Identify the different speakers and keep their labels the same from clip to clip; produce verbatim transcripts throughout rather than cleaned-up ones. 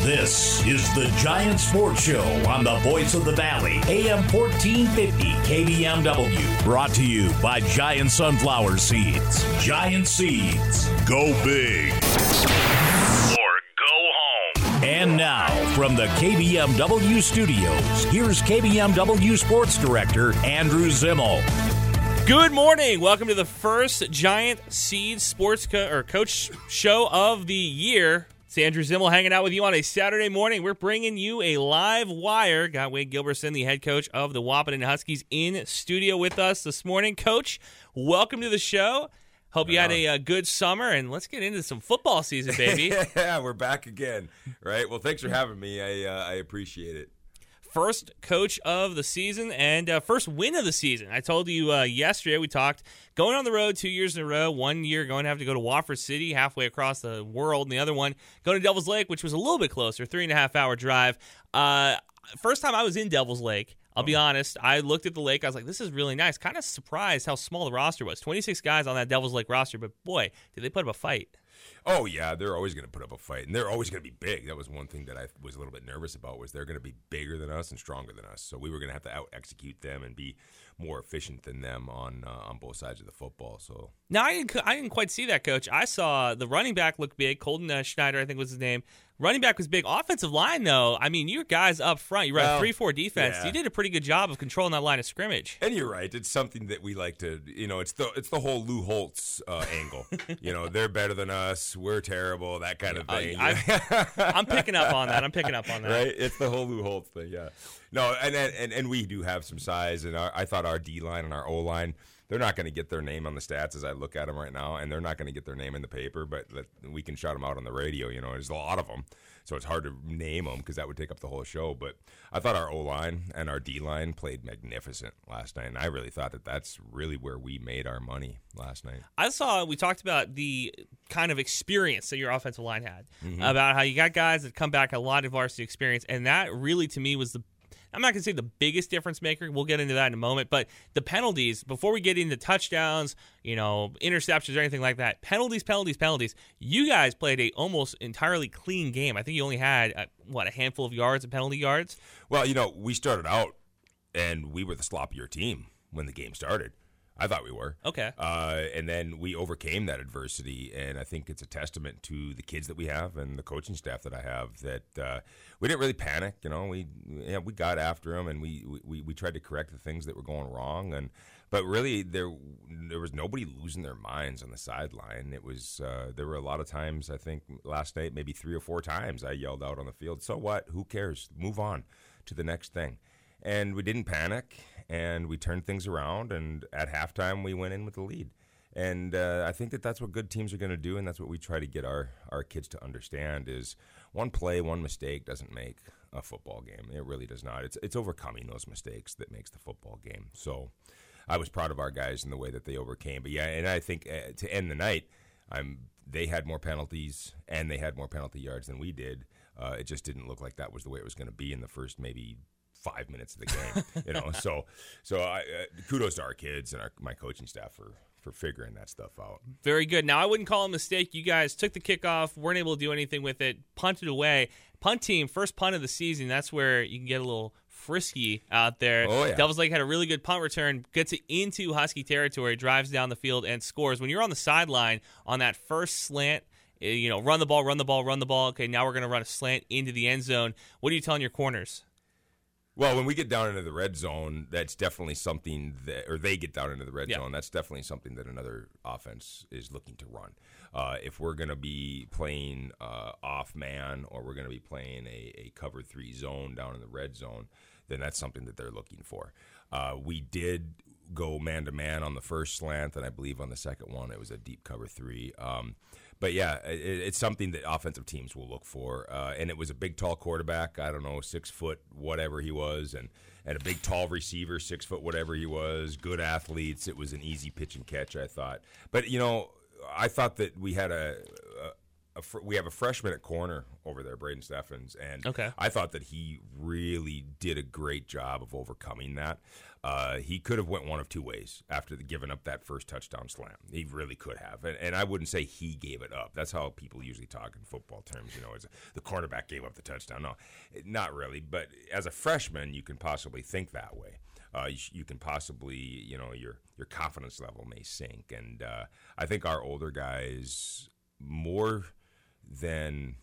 Speaker 1: This is the Giant Sports Show on the Voice of the Valley, A M fourteen fifty K B M W. Brought to you by Giant Sunflower Seeds. Giant Seeds. Go big. Or go home. And now, from the K B M W studios, here's K B M W Sports Director Andrew Zimmel.
Speaker 2: Good morning. Welcome to the first Giant Seeds Sports Co- or Coach Show of the year. It's Andrew Zimmel hanging out with you on a Saturday morning. We're bringing you a live wire. Got Wade Gilbertson, the head coach of the Wahpeton Huskies, in studio with us this morning. Coach, welcome to the show. Hope you had a, a good summer, and let's get into some football season, baby.
Speaker 3: Yeah, we're back again, right? Well, thanks for having me. I uh, I appreciate it.
Speaker 2: First coach of the season and uh, first win of the season. I told you uh, yesterday, we talked going on the road two years in a row, one year going to have to go to Wofford City, halfway across the world, and the other one going to Devil's Lake, which was a little bit closer, three and a half hour drive. Uh, first time I was in Devil's Lake, I'll be honest, I looked at the lake, I was like, this is really nice. Kind of surprised how small the roster was. twenty-six guys on that Devil's Lake roster, but boy, did they put up a fight.
Speaker 3: Oh, yeah, they're always going to put up a fight, and they're always going to be big. That was one thing that I was a little bit nervous about, was they're going to be bigger than us and stronger than us. So we were going to have to out-execute them and be more efficient than them on uh, on both sides of the football. So
Speaker 2: now, I didn't, I didn't quite see that, Coach. I saw the running back look big. Colton uh, Schneider, I think was his name. Running back was big. Offensive line, though, I mean, you guys up front, you ran well, a three four defense.
Speaker 3: Yeah.
Speaker 2: You did a pretty good job of controlling that line of scrimmage.
Speaker 3: And you're right. It's something that we like to, you know, it's the it's the whole Lou Holtz uh, angle. You know, they're better than us. We're terrible, that kind of thing.
Speaker 2: Uh, I'm picking up on that. I'm picking up on that.
Speaker 3: Right? It's the whole Lou Holtz thing, yeah. No, and and, and we do have some size, and our, I thought our D-line and our O-line, they're not going to get their name on the stats as I look at them right now, and they're not going to get their name in the paper, but we can shout them out on the radio. You know, there's a lot of them, so it's hard to name them because that would take up the whole show. But I thought our O-line and our D-line played magnificent last night, and I really thought that that's really where we made our money last night.
Speaker 2: I saw, we talked about the kind of experience that your offensive line had,
Speaker 3: Mm-hmm.
Speaker 2: about how you got guys that come back a lot of varsity experience, and that really, to me, was the I'm not going to say the biggest difference maker. We'll get into that in a moment. But the penalties, before we get into touchdowns, you know, interceptions or anything like that, penalties, penalties, penalties. You guys played a almost entirely clean game. I think you only had, uh, what, a handful of yards of penalty yards?
Speaker 3: Well, you know, we started out, and we were the sloppier team when the game started. I thought we were.
Speaker 2: Okay.
Speaker 3: Uh, and then we overcame that adversity, and I think it's a testament to the kids that we have and the coaching staff that I have that uh, we didn't really panic. You know, we yeah, we got after them, and we, we, we tried to correct the things that were going wrong. And but really, there there was nobody losing their minds on the sideline. It was uh, there were a lot of times, I think last night, maybe three or four times, I yelled out on the field, "So what? Who cares? Move on to the next thing." And we didn't panic, and we turned things around, and at halftime we went in with the lead. And uh, I think that that's what good teams are going to do, and that's what we try to get our, our kids to understand is one play, one mistake doesn't make a football game. It really does not. It's it's overcoming those mistakes that makes the football game. So I was proud of our guys in the way that they overcame. But, yeah, and I think uh, to end the night, I'm, they had more penalties, and they had more penalty yards than we did. Uh, it just didn't look like that was the way it was going to be in the first maybe five minutes of the game, you know. So, so I, uh, kudos to our kids and our, my coaching staff for, for figuring that stuff out.
Speaker 2: Very good. Now, I wouldn't call it a mistake. You guys took the kickoff, weren't able to do anything with it, punted away. Punt team, first punt of the season. That's where you can get a little frisky out there.
Speaker 3: Oh, yeah.
Speaker 2: Devils Lake had a really good punt return, gets it into Husky territory, drives down the field, and scores. When you're on the sideline on that first slant, you know, run the ball, run the ball, run the ball. Okay, now we're going to run a slant into the end zone. What are you telling your corners?
Speaker 3: Well, when we get down into the red zone, that's definitely something that, or they get down into the red
Speaker 2: yeah.
Speaker 3: zone, that's definitely something that another offense is looking to run. Uh, if we're going to be playing uh, off man, or we're going to be playing a, a cover three zone down in the red zone, then that's something that they're looking for. Uh, we did go man to man on the first slant, and I believe on the second one it was a deep cover three. Um, But, yeah, it, it's something that offensive teams will look for. Uh, and it was a big, tall quarterback, I don't know, six foot, whatever he was, and, and a big, tall receiver, six foot, whatever he was, good athletes. It was an easy pitch and catch, I thought. But, you know, I thought that we had a, a fr- we have a freshman at corner over there, Braden Steffens, and
Speaker 2: Okay.
Speaker 3: I thought that he really did a great job of overcoming that. Uh, he could have went one of two ways after the, giving up that first touchdown slam. He really could have, and, and I wouldn't say he gave it up. That's how people usually talk in football terms. You know, it's the cornerback gave up the touchdown. No, not really. But as a freshman, you can possibly think that way. Uh, you, you can possibly, you know, your your confidence level may sink, and uh, I think our older guys more than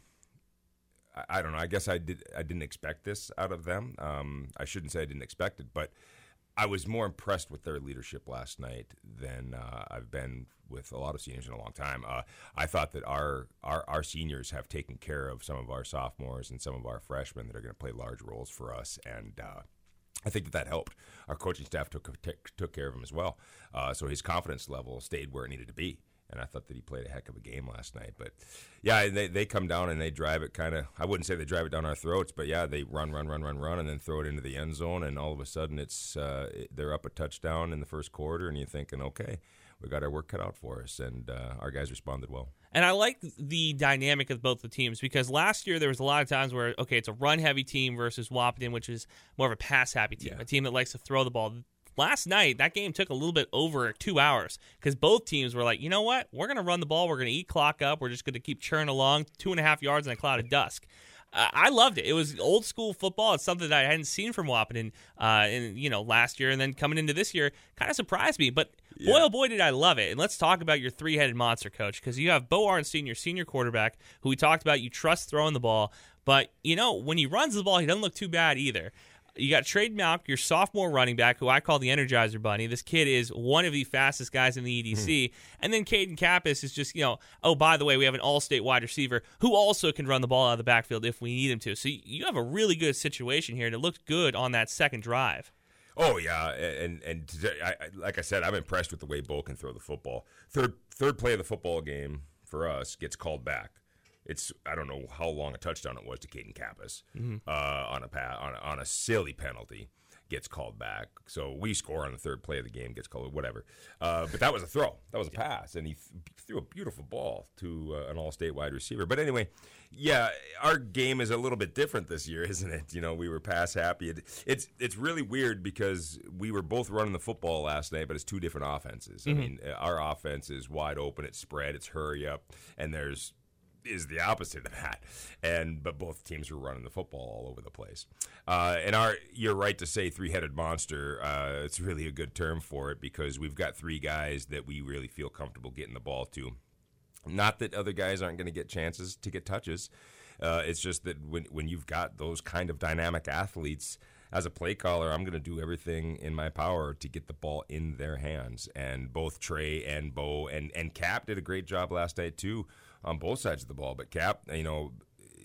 Speaker 3: I, I don't know. I guess I did. I didn't expect this out of them. Um, I shouldn't say I didn't expect it, but I was more impressed with their leadership last night than uh, I've been with a lot of seniors in a long time. Uh, I thought that our, our our seniors have taken care of some of our sophomores and some of our freshmen that are going to play large roles for us, and uh, I think that that helped. Our coaching staff took took care of him as well, uh, so his confidence level stayed where it needed to be. And I thought that he played a heck of a game last night. But, yeah, they they come down and they drive it kind of – I wouldn't say they drive it down our throats, but, yeah, they run, run, run, run, run, and then throw it into the end zone, and all of a sudden it's uh, they're up a touchdown in the first quarter, and you're thinking, okay, we got our work cut out for us, and uh, our guys responded well.
Speaker 2: And I like the dynamic of both the teams because last year there was a lot of times where, okay, it's a run-heavy team versus Wahpeton, which is more of a pass-happy team,
Speaker 3: Yeah.
Speaker 2: a team that likes to throw the ball. Last night, that game took a little bit over two hours because both teams were like, you know what? We're going to run the ball. We're going to eat clock up. We're just going to keep churning along, two and a half yards in a cloud of dust. Uh, I loved it. It was old school football. It's something that I hadn't seen from Wahpeton uh, in, you know, last year, and then coming into this year kind of surprised me. But boy,
Speaker 3: Yeah.
Speaker 2: oh boy, did I love it. And let's talk about your three-headed monster, Coach, because you have Bo Arn Senior, senior quarterback, who we talked about. You trust throwing the ball. But, you know, when he runs the ball, he doesn't look too bad either. You got Trade Malk, your sophomore running back, who I call the Energizer Bunny. This kid is one of the fastest guys in the E D C. Mm-hmm. And then Caden Kappas is just, you know, oh, by the way, we have an all-state wide receiver who also can run the ball out of the backfield if we need him to. So you have a really good situation here, and it looked good on that second drive.
Speaker 3: Oh yeah, and and today, I, I, like I said, I'm impressed with the way Bo can throw the football. Third third play of the football game for us gets called back. It's I don't know how long a touchdown it was to Caden Kappas mm-hmm. uh, on a pa- on a, on a silly penalty gets called back. So we score on the third play of the game, gets called whatever. Uh, but that was a throw, that was a pass, and he th- threw a beautiful ball to uh, an all-state wide receiver. But anyway, yeah, our game is a little bit different this year, isn't it? You know, we were pass happy. It, it's it's really weird because we were both running the football last night, but it's two different offenses. Mm-hmm. I mean, our offense is wide open, it's spread, it's hurry up, and there's is the opposite of that, and but both teams were running the football all over the place. Uh, and our, you're right to say three-headed monster. Uh, it's really a good term for it because we've got three guys that we really feel comfortable getting the ball to. Not that other guys aren't going to get chances to get touches. Uh, it's just that when when you've got those kind of dynamic athletes. As a play caller, I'm going to do everything in my power to get the ball in their hands. And both Trey and Bo and, and Cap did a great job last night, too, on both sides of the ball. But Cap, you know,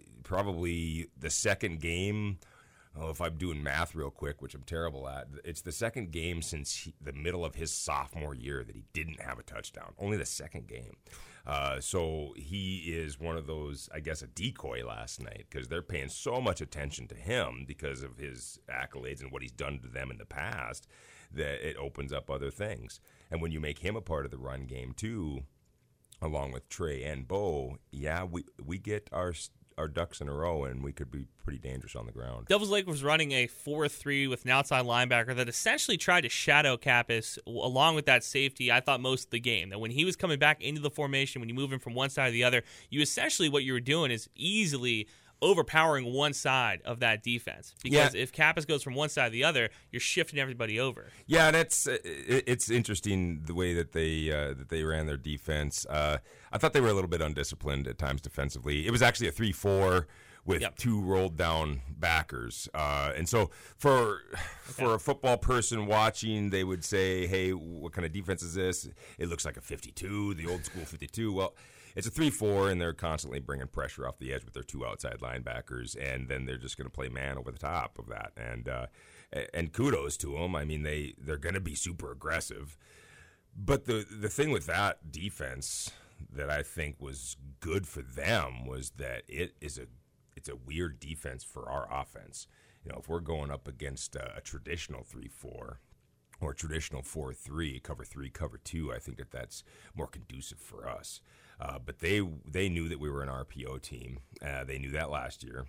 Speaker 3: probably the second game, oh, if I'm doing math real quick, which I'm terrible at, it's the second game since he, the middle of his sophomore year that he didn't have a touchdown. Only the second game. Uh, so he is one of those, I guess, a decoy last night because they're paying so much attention to him because of his accolades and what he's done to them in the past that it opens up other things. And when you make him a part of the run game too, along with Trey and Bo, yeah, we we get our our ducks in a row, and we could be pretty dangerous on the ground.
Speaker 2: Devils Lake was running a four three with an outside linebacker that essentially tried to shadow Kappas along with that safety, I thought, most of the game. That when he was coming back into the formation, when you move him from one side to the other, you essentially, what you were doing is easily overpowering one side of that defense. Because
Speaker 3: yeah.
Speaker 2: if Kappas goes from one side to the other, you're shifting everybody over.
Speaker 3: Yeah, and it's it's interesting the way that they uh, that they ran their defense. Uh, I thought they were a little bit undisciplined at times defensively. It was actually a three four with yep. two rolled down backers. Uh, and so for okay. for a football person watching, they would say, hey, what kind of defense is this? It looks like a fifty-two, the old school fifty-two. Well, it's a three four, and they're constantly bringing pressure off the edge with their two outside linebackers, and then they're just going to play man over the top of that. And uh, and kudos to them. I mean, they, they're going to be super aggressive. But the the thing with that defense that I think was good for them was that it is a it's a weird defense for our offense. You know, if we're going up against a, a traditional three four or traditional four three, cover three, cover two, I think that that's more conducive for us. Uh, but they they knew that we were an R P O team. Uh, they knew that last year.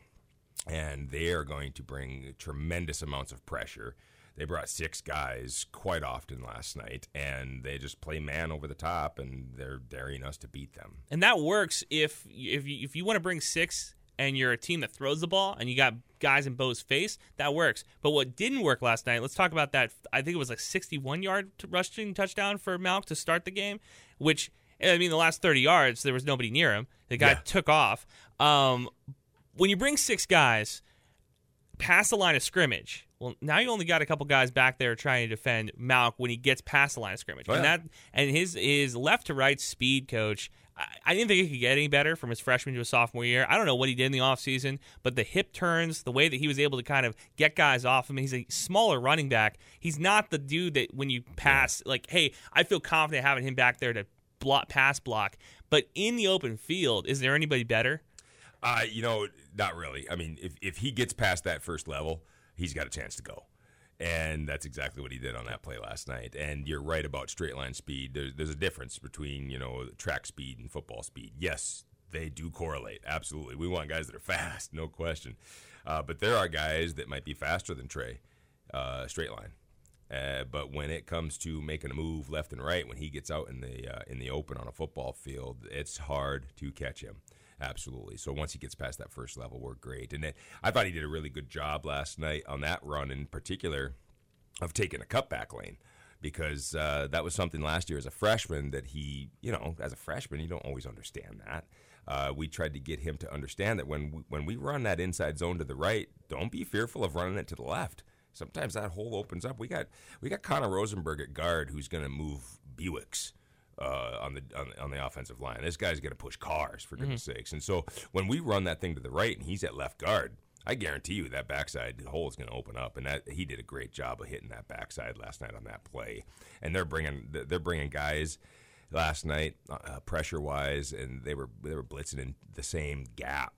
Speaker 3: And they are going to bring tremendous amounts of pressure. They brought six guys quite often last night, and they just play man over the top, and they're daring us to beat them.
Speaker 2: And that works if if you, if you want to bring six and you're a team that throws the ball and you got guys in Bo's face, that works. But what didn't work last night, let's talk about that. I think it was like sixty-one-yard rushing touchdown for Malk to start the game, which, I mean, the last thirty yards, there was nobody near him. The guy yeah. took off. Um, when you bring six guys past the line of scrimmage, well, now you only got a couple guys back there trying to defend Malk when he gets past the line of scrimmage. Oh, yeah. And that and his his left to right speed, coach, I, I didn't think he could get any better from his freshman to his sophomore year. I don't know what he did in the offseason, but the hip turns, the way that he was able to kind of get guys off him, he's a smaller running back. He's not the dude that when you pass, yeah. like, hey, I feel confident having him back there to block, pass block. But in the open field, is there anybody better?
Speaker 3: Uh, you know, not really. I mean, if if he gets past that first level, he's got a chance to go. And that's exactly what he did on that play last night. And you're right about straight line speed. There's, there's a difference between, you know, track speed and football speed. Yes, they do correlate. Absolutely. We want guys that are fast, no question. Uh, but there are guys that might be faster than Trey, uh, straight line. Uh, but when it comes to making a move left and right, when he gets out in the uh, in the open on a football field, it's hard to catch him. Absolutely. So once he gets past that first level, we're great. And it, I thought he did a really good job last night on that run in particular of taking a cutback lane, because uh, that was something last year as a freshman that he, you know, as a freshman, you don't always understand that. Uh, we tried to get him to understand that when we, when we run that inside zone to the right, don't be fearful of running it to the left. Sometimes that hole opens up. We got we got Connor Rosenberg at guard who's going to move Buicks. Uh, on the on, on the offensive line. This guy's going to push cars, for goodness mm-hmm. sakes. And so when we run that thing to the right and he's at left guard, I guarantee you that backside hole is going to open up. And that he did a great job of hitting that backside last night on that play. And they're bringing they're bringing guys last night uh, pressure wise, and they were they were blitzing in the same gap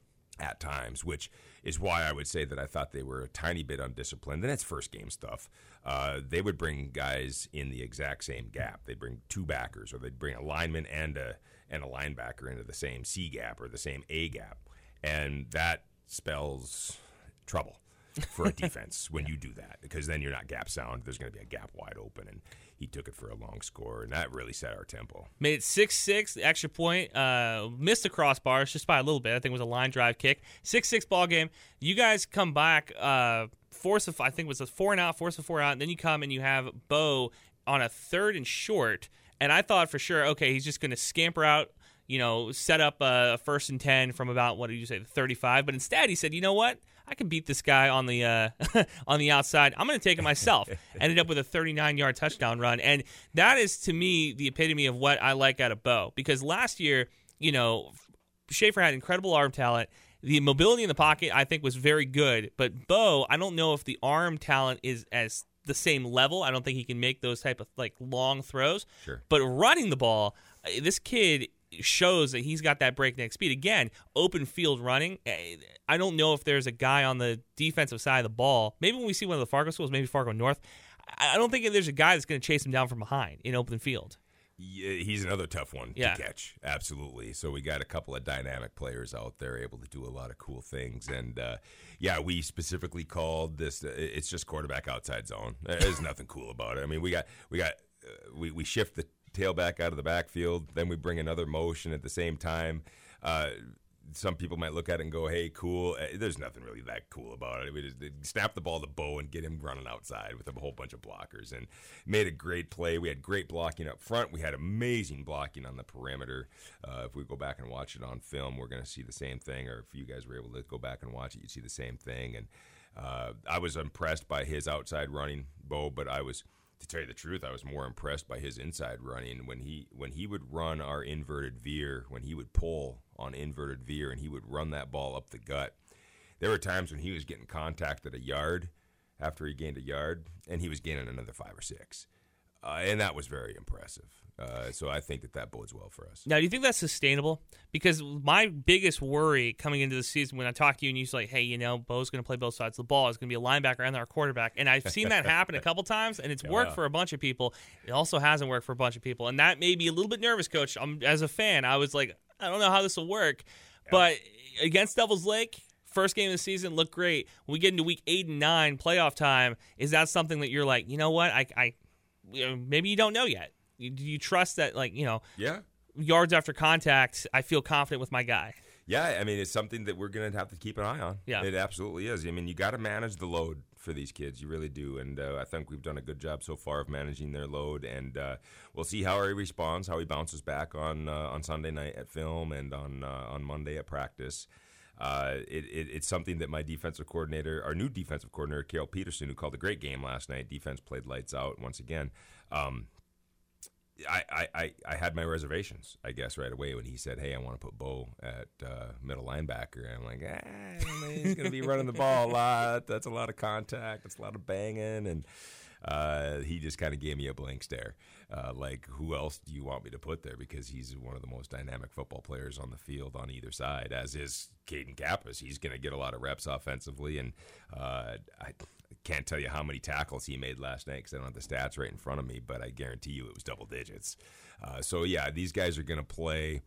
Speaker 3: at times, which is why I would say that I thought they were a tiny bit undisciplined. And it's first game stuff. Uh, they would bring guys in the exact same gap. They'd bring two backers, or they'd bring a lineman and a and a linebacker into the same C gap or the same A gap. And that spells trouble for a defense when you do that, because then you're not gap sound. There's going to be a gap wide open, and he took it for a long score, and that really set our tempo.
Speaker 2: Made it six six, the extra point. Uh, missed the crossbars just by a little bit. I think it was a line drive kick. six six ball game. You guys come back, uh, force of, I think it was a four and out, force of four out, and then you come and you have Bo on a third and short, and I thought for sure, okay, he's just going to scamper out, you know, set up a first and ten from about, what did you say, the thirty-five, but instead he said, you know what? I can beat this guy on the uh, on the outside. I'm going to take it myself. Ended up with a thirty-nine-yard touchdown run. And that is, to me, the epitome of what I like out of Bo. Because last year, you know, Schaefer had incredible arm talent. The mobility in the pocket, I think, was very good. But Bo, I don't know if the arm talent is as the same level. I don't think he can make those type of, like, long throws.
Speaker 3: Sure.
Speaker 2: But running the ball, this kid shows that he's got that breakneck speed. Again, open field running. I don't know if there's a guy on the defensive side of the ball. Maybe when we see one of the Fargo schools, maybe Fargo North, I don't think there's a guy that's going to chase him down from behind in open field.
Speaker 3: Yeah, he's another tough one
Speaker 2: yeah.
Speaker 3: to catch. Absolutely. So we got a couple of dynamic players out there able to do a lot of cool things. And, uh, yeah, we specifically called this, uh, it's just quarterback outside zone. There's nothing cool about it. I mean, we got, we got, uh, we, we shift the tailback out of the backfield, then we bring another motion at the same time. Uh, some people might look at it and go, hey, cool. There's nothing really that cool about it. We just snap the ball to Bo and get him running outside with a whole bunch of blockers, and made a great play. We had great blocking up front. We had amazing blocking on the perimeter. Uh, if we go back and watch it on film, we're going to see the same thing, or if you guys were able to go back and watch it, you'd see the same thing. And uh, I was impressed by his outside running, Bo, but I was, to tell you the truth, I was more impressed by his inside running. When he when he would run our inverted veer, when he would pull on inverted veer and he would run that ball up the gut, there were times when he was getting contact at a yard after he gained a yard, and he was gaining another five or six. uh, and that was very impressive. Uh, so I think that that bodes well for us.
Speaker 2: Now, do you think that's sustainable? Because my biggest worry coming into the season when I talk to you and you're like, hey, you know, Bo's going to play both sides of the ball. He's going to be a linebacker and our quarterback. And I've seen that happen a couple times, and it's
Speaker 3: Yeah.
Speaker 2: worked for a bunch of people. It also hasn't worked for a bunch of people. And that made me a little bit nervous, Coach. I'm, as a fan, I was like, I don't know how this will work. Yeah. But against Devils Lake, first game of the season looked great. When we get into week eight and nine, playoff time, is that something that you're like, you know what, I, I you know, maybe you don't know yet? Do you trust that, like, you know,
Speaker 3: yeah.
Speaker 2: yards after contact, I feel confident with my guy?
Speaker 3: Yeah, I mean, it's something that we're going to have to keep an eye on.
Speaker 2: Yeah.
Speaker 3: It absolutely is. I mean, you got to manage the load for these kids. You really do. And uh, I think we've done a good job so far of managing their load. And uh, we'll see how he responds, how he bounces back on uh, on Sunday night at film and on, uh, on Monday at practice. Uh, it, it, it's something that my defensive coordinator, our new defensive coordinator, Carol Peterson, who called a great game last night, defense played lights out once again. Um, I, I, I had my reservations, I guess, right away when he said, hey, I want to put Bo at uh, middle linebacker. And I'm like, ah, he's going to be running the ball a lot. That's a lot of contact. That's a lot of banging. And uh, he just kind of gave me a blank stare. Uh, like, who else do you want me to put there? Because he's one of the most dynamic football players on the field on either side, as is Caden Kappas. He's going to get a lot of reps offensively. And uh, I can't tell you how many tackles he made last night because I don't have the stats right in front of me, but I guarantee you it was double digits. Uh, so, yeah, these guys are going to play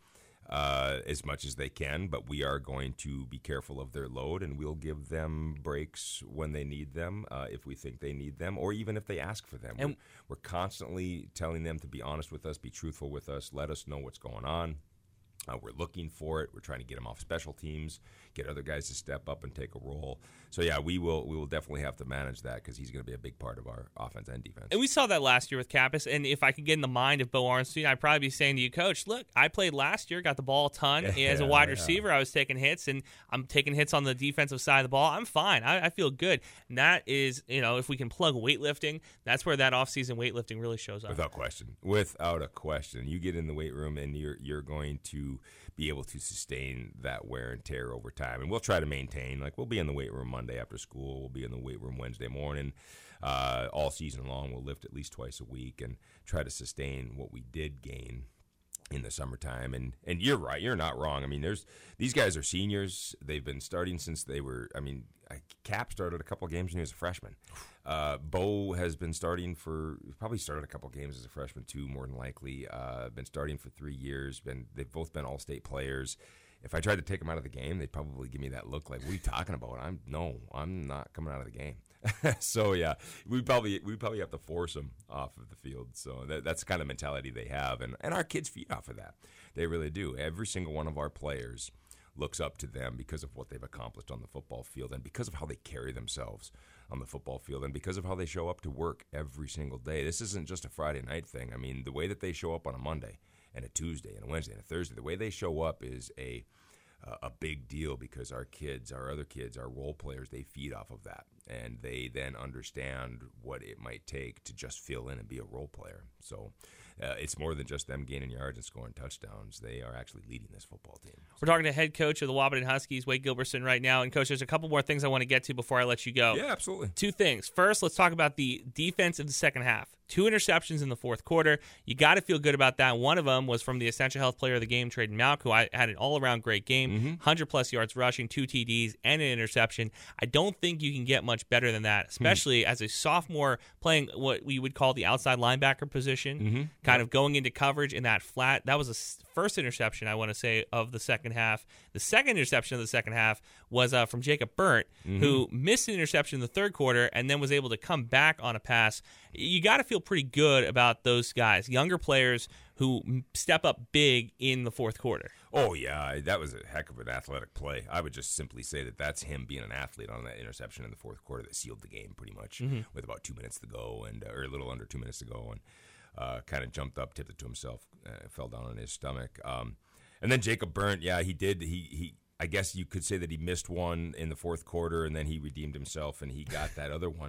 Speaker 3: uh, as much as they can, but we are going to be careful of their load, and we'll give them breaks when they need them, uh, if we think they need them, or even if they ask for them.
Speaker 2: And
Speaker 3: we're, we're constantly telling them to be honest with us, be truthful with us, let us know what's going on. Uh, we're looking for it. We're trying to get them off special teams, get other guys to step up and take a role. So, yeah, we will we will definitely have to manage that because he's going to be a big part of our offense and defense.
Speaker 2: And we saw that last year with Kappas. And if I could get in the mind of Bo Arnstein, I'd probably be saying to you, Coach, look, I played last year, got the ball a ton.
Speaker 3: Yeah,
Speaker 2: As a wide
Speaker 3: yeah.
Speaker 2: receiver, I was taking hits, and I'm taking hits on the defensive side of the ball. I'm fine. I, I feel good. And that is, you know, if we can plug weightlifting, that's where that offseason weightlifting really shows up.
Speaker 3: Without question. Without a question. You get in the weight room, and you're you're going to be able to sustain that wear and tear over time. And we'll try to maintain. Like, we'll be in the weight room Monday after school. We'll be in the weight room Wednesday morning. Uh, all season long, we'll lift at least twice a week and try to sustain what we did gain in the summertime. And and you're right. You're not wrong. I mean, there's these guys are seniors. They've been starting since they were, I mean, Cap started a couple of games when he was a freshman. Uh, Bo has been starting for, probably started a couple of games as a freshman too, more than likely. Uh, been starting for three years. Been They've both been all-state players. If I tried to take them out of the game, they'd probably give me that look like, what are you talking about? I'm No, I'm not coming out of the game. So, yeah, we probably we probably have to force them off of the field. So that, that's the kind of mentality they have. And, and our kids feed off of that. They really do. Every single one of our players looks up to them because of what they've accomplished on the football field and because of how they carry themselves on the football field and because of how they show up to work every single day. This isn't just a Friday night thing. I mean, the way that they show up on a Monday and a Tuesday and a Wednesday and a Thursday, the way they show up is a uh, a big deal because our kids, our other kids, our role players, they feed off of that. And they then understand what it might take to just fill in and be a role player. So uh, it's more than just them gaining yards and scoring touchdowns. They are actually leading this football team.
Speaker 2: We're talking to head coach of the Wahpeton Huskies, Wade Gilbertson, right now. And, Coach, there's a couple more things I want to get to before I let you go.
Speaker 3: Yeah, absolutely.
Speaker 2: Two things. First, let's talk about the defense of the second half. Two interceptions in the fourth quarter. You got to feel good about that. One of them was from the Essential Health Player of the Game, Traden Malk, who I had an all-around great game, mm-hmm. one hundred plus yards rushing, two T Ds, and an interception. I don't think you can get much better than that, especially mm-hmm. as a sophomore playing what we would call the outside linebacker position, mm-hmm. kind yep. of going into coverage in that flat. That was the first interception, I want to say, of the second half. The second interception of the second half was uh, from Jacob Burnt, mm-hmm. who missed an interception in the third quarter and then was able to come back on a pass. You got to feel pretty good about those guys, younger players who step up big in the fourth quarter.
Speaker 3: Oh, yeah, that was a heck of an athletic play. I would just simply say that that's him being an athlete on that interception in the fourth quarter that sealed the game pretty much mm-hmm. with about two minutes to go, and or a little under two minutes to go, and uh, kind of jumped up, tipped it to himself, uh, fell down on his stomach. Um, and then Jacob Burnt, yeah, he did. He he. I guess you could say that he missed one in the fourth quarter, and then he redeemed himself, and he got that other one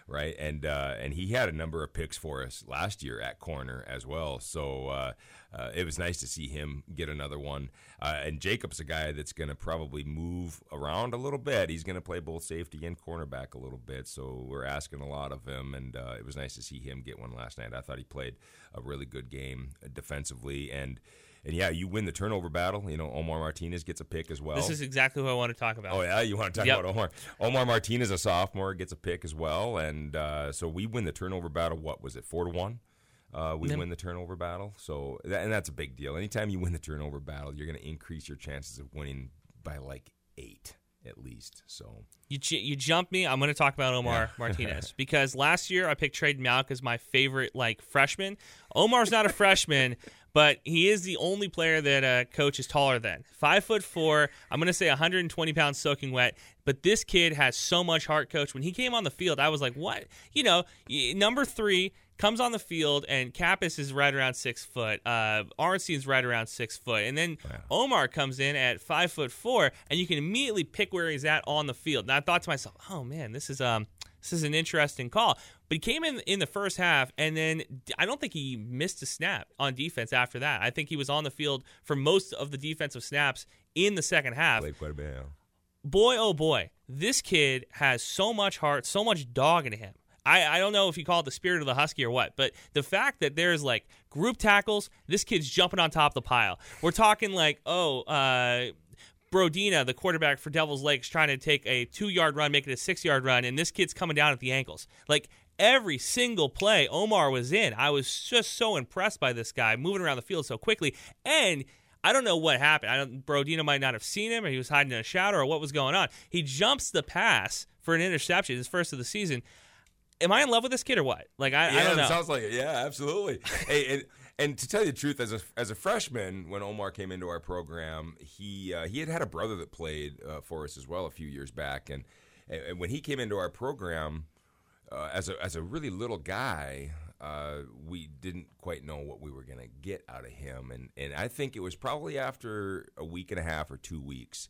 Speaker 3: right? And uh, and he had a number of picks for us last year at corner as well. So uh, uh, it was nice to see him get another one. Uh, and Jacob's a guy that's going to probably move around a little bit. He's going to play both safety and cornerback a little bit. So we're asking a lot of him, and uh, it was nice to see him get one last night. I thought he played a really good game defensively, and and yeah, you win the turnover battle. You know, Omar Martinez gets a pick as well.
Speaker 2: This is exactly what I want to talk about.
Speaker 3: Oh, yeah? You want to talk
Speaker 2: Yep.
Speaker 3: about Omar? Omar Martinez, a sophomore, gets a pick as well. And uh, so we win the turnover battle. What was it, four to one? Uh, we
Speaker 2: Yep.
Speaker 3: win the turnover battle. So that, and that's a big deal. Anytime you win the turnover battle, you're going to increase your chances of winning by like eight at least. So
Speaker 2: You j- you jump me. I'm going to talk about Omar
Speaker 3: Yeah.
Speaker 2: Martinez because last year I picked Traden Malk as my favorite like freshman. Omar's not a freshman, but he is the only player that a coach is taller than. Five foot four. I'm going to say one hundred twenty pounds soaking wet. But this kid has so much heart, Coach. When he came on the field, I was like, what? You know, y- number three comes on the field, and Kappas is right around six foot. Uh, Arnstein's right around six foot. And then
Speaker 3: Wow.
Speaker 2: Omar comes in at five foot four, and you can immediately pick where he's at on the field. And I thought to myself, oh, man, this is um this is an interesting call. But he came in in the first half, and then I don't think he missed a snap on defense after that. I think he was on the field for most of the defensive snaps in the second half.
Speaker 3: played quite a bit. Yeah.
Speaker 2: Boy, oh boy, this kid has so much heart, so much dog in him. I, I don't know if you call it the spirit of the Husky or what, but the fact that there's like group tackles, this kid's jumping on top of the pile. We're talking like, oh, uh, Brodina, the quarterback for Devil's Lake, is trying to take a two-yard run, make it a six-yard run, and this kid's coming down at the ankles. Like every single play Omar was in, I was just so impressed by this guy moving around the field so quickly. And I don't know what happened. I don't, Brodina might not have seen him, or he was hiding in a shadow, or what was going on. He jumps the pass for an interception, his first of the season. Am I in love with this kid or what? Like I,
Speaker 3: Yeah,
Speaker 2: I don't know.
Speaker 3: it sounds like it. Yeah, absolutely. hey, and, and to tell you the truth, as a as a freshman, when Omar came into our program, he uh, he had had a brother that played uh, for us as well a few years back, and, and when he came into our program uh, as a as a really little guy, uh, we didn't quite know what we were going to get out of him, and and I think it was probably after a week and a half or two weeks.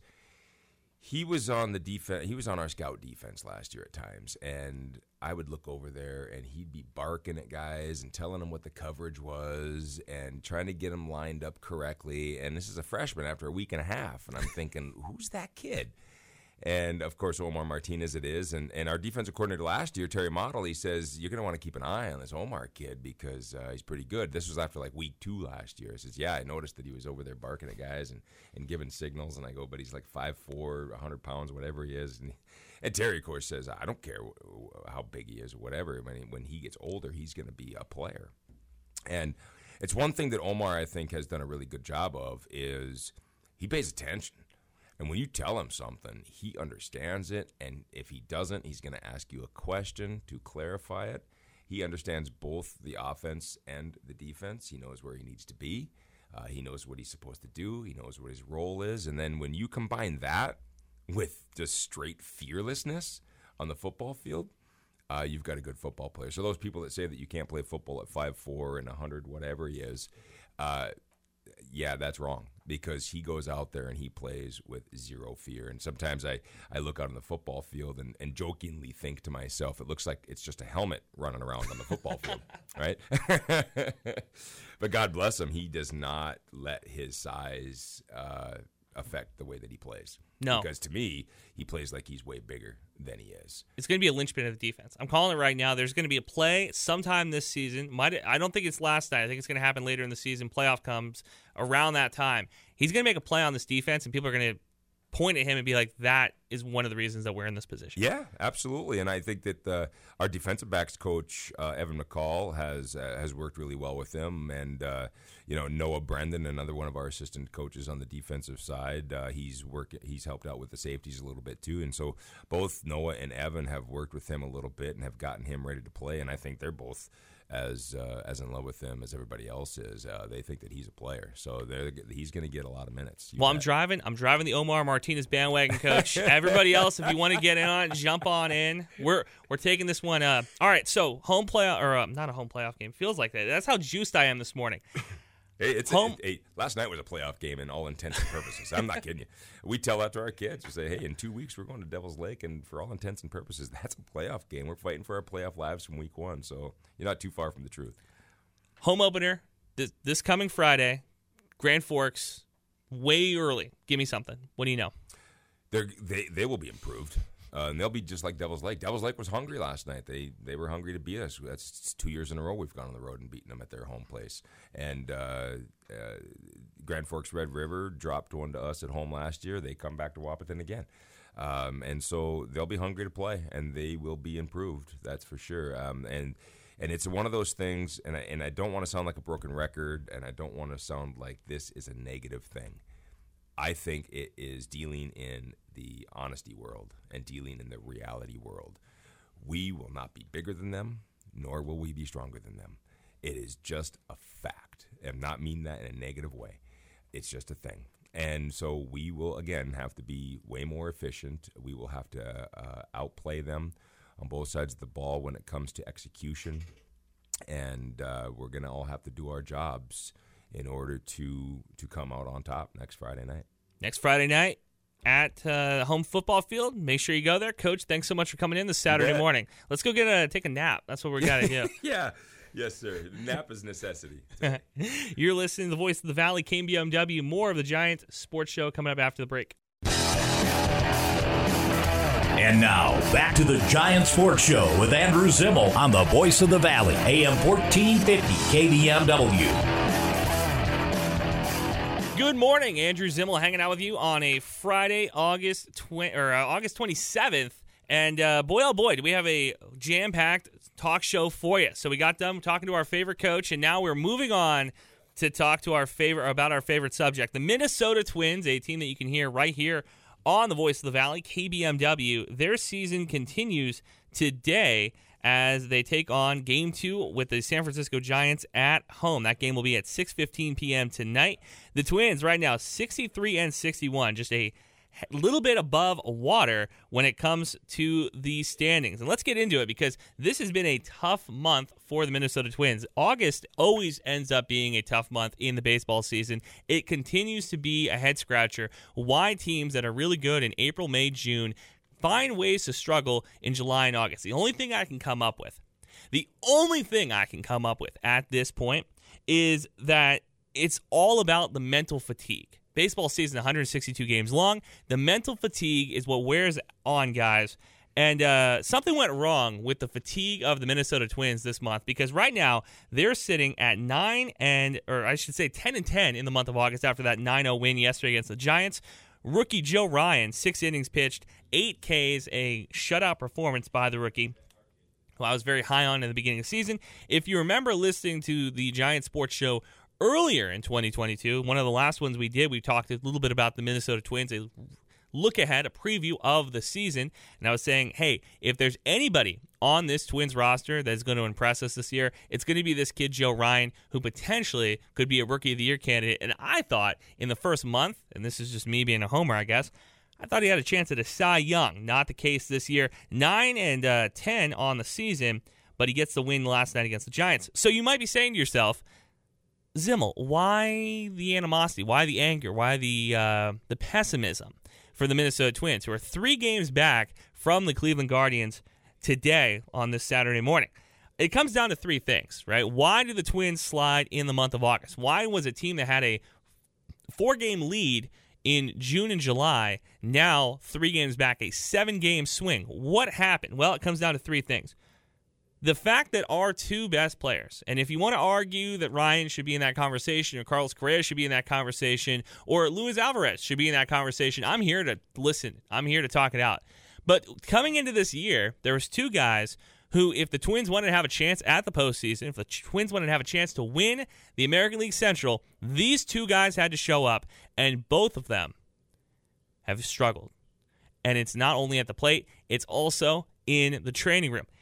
Speaker 3: He was on the defense. He was on our scout defense last year at times, and I would look over there, and he'd be barking at guys and telling them what the coverage was and trying to get them lined up correctly. And this is a freshman after a week and a half, and I'm thinking, who's that kid? And, of course, Omar Martinez it is. And, and our defensive coordinator last year, Terry Model, he says, you're going to want to keep an eye on this Omar kid because uh, he's pretty good. This was after, like, week two last year. He says, yeah, I noticed that he was over there barking at guys and, and giving signals. And I go, but he's like five foot four, one hundred pounds, whatever he is. And, and Terry, of course, says, I don't care wh- how big he is or whatever. When he, when he gets older, he's going to be a player. And it's one thing that Omar, I think, has done a really good job of is he pays attention. And when you tell him something, he understands it. And if he doesn't, he's going to ask you a question to clarify it. He understands both the offense and the defense. He knows where he needs to be. Uh, he knows what he's supposed to do. He knows what his role is. And then when you combine that with just straight fearlessness on the football field, uh, you've got a good football player. So those people that say that you can't play football at five foot four and one hundred, whatever he is, uh, yeah, that's wrong because he goes out there and he plays with zero fear. And sometimes I, I look out on the football field and, and jokingly think to myself, it looks like it's just a helmet running around on the football field, right? But God bless him, he does not let his size uh, affect the way that he plays.
Speaker 2: No.
Speaker 3: Because to me, he plays like he's way bigger than he is.
Speaker 2: It's going to be a linchpin of the defense. I'm calling it right now. There's going to be a play sometime this season. Might I don't think it's last night. I think it's going to happen later in the season. Playoff comes around that time. He's going to make a play on this defense, and people are going to point at him and be like, that is one of the reasons that we're in this position.
Speaker 3: Yeah, absolutely. And I think that uh, our defensive backs coach, uh, Evan McCall, has uh, has worked really well with him. And, uh, you know, Noah Brendan, another one of our assistant coaches on the defensive side, uh, he's work, he's helped out with the safeties a little bit too. And so both Noah and Evan have worked with him a little bit and have gotten him ready to play. And I think they're both as uh, as in love with him as everybody else is. Uh, they think that he's a player, so they're, he's going to get a lot of minutes.
Speaker 2: Well, bet. I'm driving. I'm driving the Omar Martinez bandwagon, Coach. Everybody else, if you want to get in on it, jump on in. We're we're taking this one. Uh, all right, so home playoff or uh, not a home playoff game. Feels like that. That's how juiced I am this morning.
Speaker 3: Hey, it's
Speaker 2: Home.
Speaker 3: A, it, last night was a playoff game in all intents and purposes. I'm not kidding you. We tell that to our kids. We say, hey, in two weeks we're going to Devil's Lake, and for all intents and purposes, that's a playoff game. We're fighting for our playoff lives from week one, so you're not too far from the truth.
Speaker 2: Home opener this, this coming Friday, Grand Forks, way early. Give me something. What do you know?
Speaker 3: They're, they they will be improved. Uh, and they'll be just like Devil's Lake. Devil's Lake was hungry last night. They they were hungry to beat us. That's two years in a row we've gone on the road and beaten them at their home place. And uh, uh, Grand Forks Red River dropped one to us at home last year. They come back to Wahpeton again. Um, and so they'll be hungry to play, and they will be improved. That's for sure. Um, and and it's one of those things, and I, and I don't want to sound like a broken record, and I don't want to sound like this is a negative thing. I think it is dealing in the honesty world and dealing in the reality world. We will not be bigger than them, nor will we be stronger than them. It is just a fact. I'm not meaning that in a negative way. It's just a thing. And so we will, again, have to be way more efficient. We will have to uh, outplay them on both sides of the ball when it comes to execution. And uh, we're going to all have to do our jobs in order to to come out on top next Friday night.
Speaker 2: Next Friday night at uh, home football field. Make sure you go there. Coach, thanks so much for coming in this Saturday
Speaker 3: Yeah.
Speaker 2: morning. Let's go get a take a nap. That's what we got to do.
Speaker 3: Yeah. Yes, sir. Nap is necessity.
Speaker 2: You're listening to the Voice of the Valley, K B M W. More of the Giants Sports Show coming up after the break.
Speaker 1: And now, back to the Giants Sports Show with Andrew Zimmel on the Voice of the Valley, A M fourteen fifty K B M W.
Speaker 2: Good morning, Andrew Zimmel hanging out with you on a Friday, August twenty or uh, August twenty-seventh. And uh, boy, oh boy, do we have a jam-packed talk show for you. So we got done talking to our favorite coach, and now we're moving on to talk to our favorite about our favorite subject, the Minnesota Twins, a team that you can hear right here on the Voice of the Valley, K B M W. Their season continues today as they take on Game two with the San Francisco Giants at home. That game will be at six fifteen p.m. tonight. The Twins right now sixty-three and sixty-one, just a little bit above water when it comes to the standings. And let's get into it because this has been a tough month for the Minnesota Twins. August always ends up being a tough month in the baseball season. It continues to be a head-scratcher. Why teams that are really good in April, May, June find ways to struggle in July and August. The only thing I can come up with, the only thing I can come up with at this point is that it's all about the mental fatigue. Baseball season one hundred sixty-two games long. The mental fatigue is what wears on guys. And uh, something went wrong with the fatigue of the Minnesota Twins this month because right now they're sitting at nine and, or I should say ten and ten in the month of August after that nine oh win yesterday against the Giants. Rookie Joe Ryan, six innings pitched, eight Ks, a shutout performance by the rookie, who I was very high on in the beginning of the season. If you remember listening to the Giants Sports Show earlier in twenty twenty-two, one of the last ones we did, we talked a little bit about the Minnesota Twins, a look ahead, a preview of the season, and I was saying, hey, if there's anybody on this Twins roster that's going to impress us this year, it's going to be this kid Joe Ryan, who potentially could be a Rookie of the Year candidate. And I thought in the first month, and this is just me being a homer, I guess, I thought he had a chance at a Cy Young. Not the case this year. nine and uh, ten on the season, but he gets the win last night against the Giants. So you might be saying to yourself, Zimmel, why the animosity? Why the anger? Why the uh, the pessimism for the Minnesota Twins, who are three games back from the Cleveland Guardians today on this Saturday morning? It comes down to three things, right? Why did the Twins slide in the month of August? Why was a team that had a four-game lead in June and July now three games back, a seven-game swing? What happened? Well, it comes down to three things. The fact that our two best players, and if you want to argue that Ryan should be in that conversation, or Carlos Correa should be in that conversation, or Luis Alvarez should be in that conversation, I'm here to listen. I'm here to talk it out. But coming into this year, there was two guys who, if the Twins wanted to have a chance at the postseason, if the Twins wanted to have a chance to win the American League Central, these two guys had to show up, and both of them have struggled. And it's not only at the plate, it's also in the training room.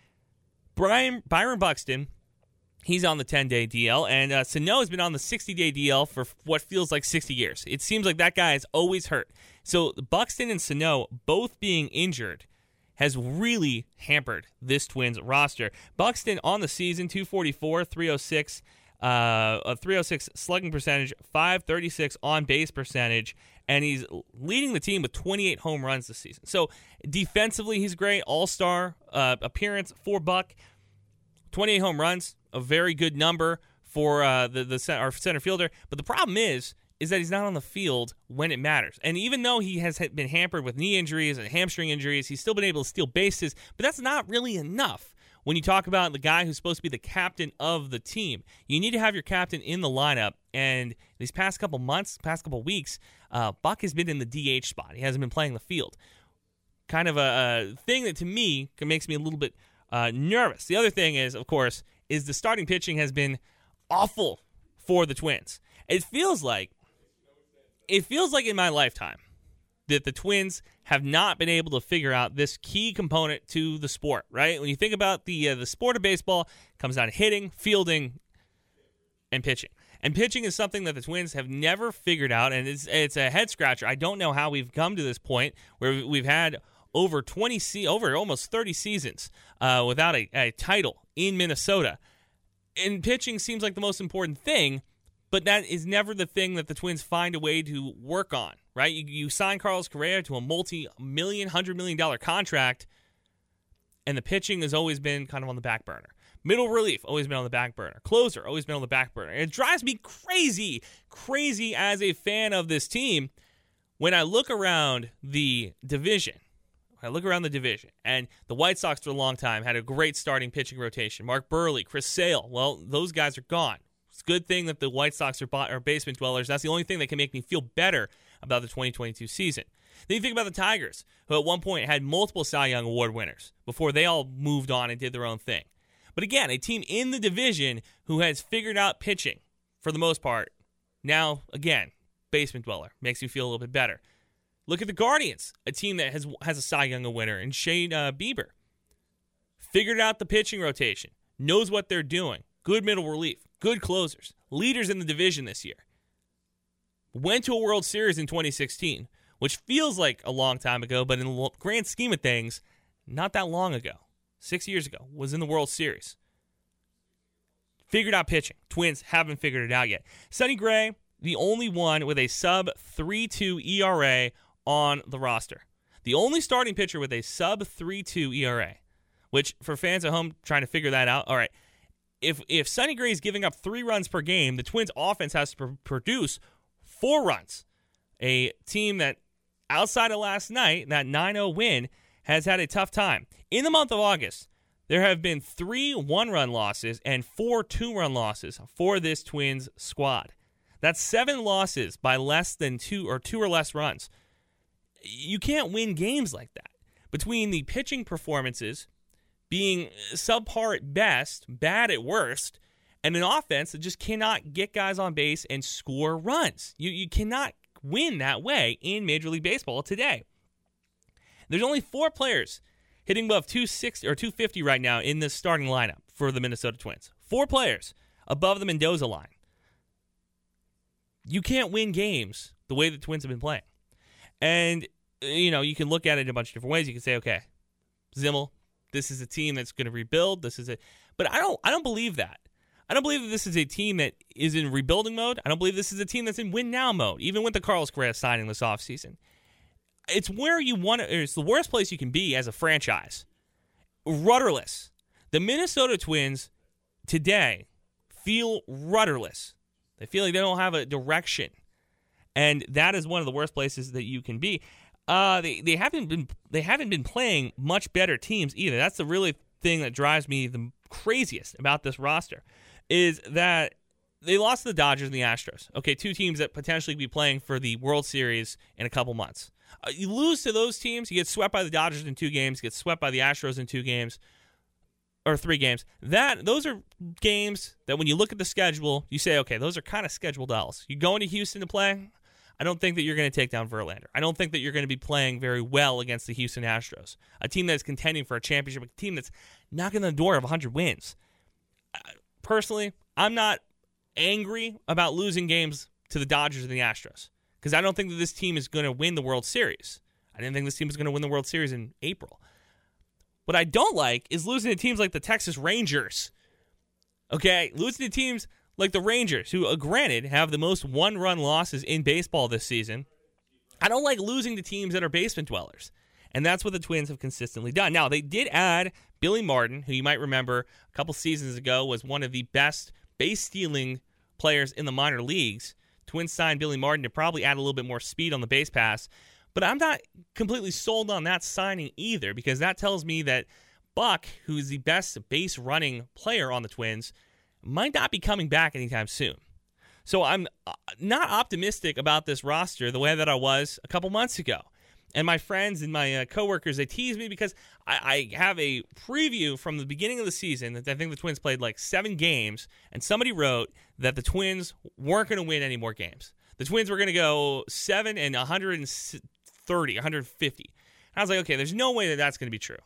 Speaker 2: Brian, Byron Buxton, he's on the ten-day D L, and uh, Sano has been on the sixty-day D L for what feels like sixty years. It seems like that guy is always hurt. So Buxton and Sano both being injured has really hampered this Twins roster. Buxton on the season, two forty-four, three oh six uh, a three oh six slugging percentage, five thirty-six on base percentage, and he's leading the team with twenty-eight home runs this season. So defensively, he's great. All-star uh, appearance for Buck. twenty-eight home runs, a very good number for uh, the the center, our center fielder. But the problem is, is that he's not on the field when it matters. And even though he has been hampered with knee injuries and hamstring injuries, he's still been able to steal bases. But that's not really enough when you talk about the guy who's supposed to be the captain of the team. You need to have your captain in the lineup. And these past couple months, past couple weeks, uh, Buck has been in the D H spot. He hasn't been playing the field. Kind of a, a thing that, to me, makes me a little bit uh, nervous. The other thing is, of course, is the starting pitching has been awful for the Twins. It feels like It feels like in my lifetime that the Twins have not been able to figure out this key component to the sport, right? When you think about the uh, the sport of baseball, it comes down to hitting, fielding, and pitching. And pitching is something that the Twins have never figured out, and it's it's a head scratcher. I don't know how we've come to this point where we've had over twenty, se- over almost thirty seasons uh, without a, a title in Minnesota. And pitching seems like the most important thing. But that is never the thing that the Twins find a way to work on, right? You, you sign Carlos Correa to a multi-million, one hundred million dollars contract, and the pitching has always been kind of on the back burner. Middle relief, always been on the back burner. Closer, always been on the back burner. And it drives me crazy, crazy as a fan of this team when I look around the division. I look around the division, and the White Sox for a long time had a great starting pitching rotation. Mark Burley, Chris Sale, well, those guys are gone. It's a good thing that the White Sox are, bot- are basement dwellers. That's the only thing that can make me feel better about the twenty twenty-two season. Then you think about the Tigers, who at one point had multiple Cy Young Award winners before they all moved on and did their own thing. But again, a team in the division who has figured out pitching for the most part. Now, again, basement dweller. Makes you feel a little bit better. Look at the Guardians, a team that has has a Cy Young winner, and Shane uh, Bieber. Figured out the pitching rotation. Knows what they're doing. Good middle relief. Good closers. Leaders in the division this year. Went to a World Series in twenty sixteen, which feels like a long time ago, but in the grand scheme of things, not that long ago. Six years ago, was in the World Series. Figured out pitching. Twins haven't figured it out yet. Sonny Gray, the only one with a sub three two E R A on the roster. The only starting pitcher with a sub three two E R A, which for fans at home trying to figure that out, all right, If if Sonny Gray is giving up three runs per game, the Twins' offense has to pr- produce four runs. A team that, outside of last night, that nine oh win, has had a tough time. In the month of August, there have been three one-run losses and four two-run losses for this Twins squad. That's seven losses by less than two or two or less runs. You can't win games like that. Between the pitching performances being subpar at best, bad at worst, and an offense that just cannot get guys on base and score runs. You you cannot win that way in Major League Baseball today. There's only four players hitting above two sixty or two fifty right now in this starting lineup for the Minnesota Twins. Four players above the Mendoza line. You can't win games the way the Twins have been playing. And, you know, you can look at it in a bunch of different ways. You can say, okay, Zimmel, this is a team that's going to rebuild. This is a, but I don't. I don't believe that. I don't believe that this is a team that is in rebuilding mode. I don't believe this is a team that's in win now mode. Even with the Carlos Correa signing this offseason, it's where you want to. It's the worst place you can be as a franchise. Rudderless. The Minnesota Twins today feel rudderless. They feel like they don't have a direction, and that is one of the worst places that you can be. Uh, they they haven't been they haven't been playing much better teams either. That's the really thing that drives me the craziest about this roster, is that they lost to the Dodgers and the Astros. Okay, two teams that potentially be playing for the World Series in a couple months. Uh, you lose to those teams, you get swept by the Dodgers in two games, you get swept by the Astros in two games, or three games. That those are games that when you look at the schedule, you say, okay, those are kind of scheduled L's. You go into Houston to play. I don't think that you're going to take down Verlander. I don't think that you're going to be playing very well against the Houston Astros, a team that's contending for a championship, a team that's knocking on the door of one hundred wins. Personally, I'm not angry about losing games to the Dodgers and the Astros because I don't think that this team is going to win the World Series. I didn't think this team was going to win the World Series in April. What I don't like is losing to teams like the Texas Rangers. Okay, losing to teams like the Rangers, who, uh, granted, have the most one-run losses in baseball this season. I don't like losing to teams that are basement dwellers. And that's what the Twins have consistently done. Now, they did add Billy Martin, who you might remember a couple seasons ago was one of the best base-stealing players in the minor leagues. Twins signed Billy Martin to probably add a little bit more speed on the base pass. But I'm not completely sold on that signing either, because that tells me that Buck, who is the best base-running player on the Twins, might not be coming back anytime soon. So I'm not optimistic about this roster the way that I was a couple months ago. And my friends and my uh, coworkers, they tease me because I, I have a preview from the beginning of the season that I think the Twins played like seven games, and somebody wrote that the Twins weren't going to win any more games. The Twins were going to go seven and one hundred thirty, one hundred fifty. And I was like, okay, there's no way that that's going to be true.